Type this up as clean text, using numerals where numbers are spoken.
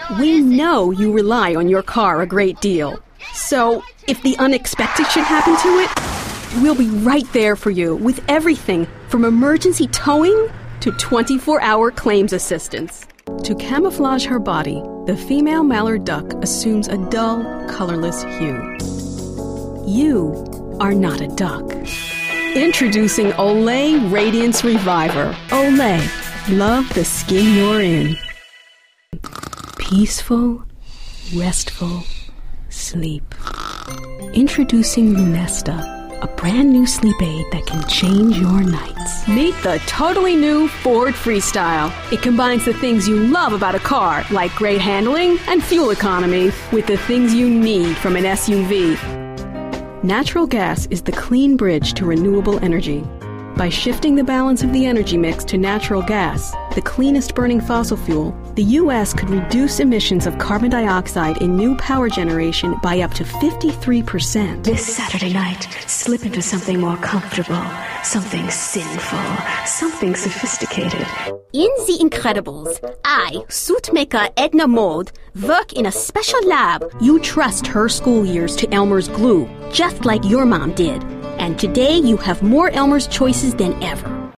We know you rely on your car a great deal. So, if the unexpected should happen to it, we'll be right there for you with everything from emergency towing to 24-hour claims assistance. To camouflage her body, the female mallard duck assumes a dull, colorless hue. You are not a duck. Introducing Olay Radiance Reviver. Olay, love the skin you're in. Peaceful, restful sleep. Introducing Lunesta, a brand new sleep aid that can change your nights. Meet the totally new Ford Freestyle. It combines the things you love about a car, like great handling and fuel economy, with the things you need from an SUV. Natural gas is the clean bridge to renewable energy. By shifting the balance of the energy mix to natural gas, the cleanest burning fossil fuel, the U.S. could reduce emissions of carbon dioxide in new power generation by up to 53%. This Saturday night, slip into something more comfortable, something sinful, something sophisticated. In The Incredibles, I, suitmaker Edna Mode, work in a special lab. You trust her school years to Elmer's glue, just like your mom did. And today you have more Elmer's choices than ever.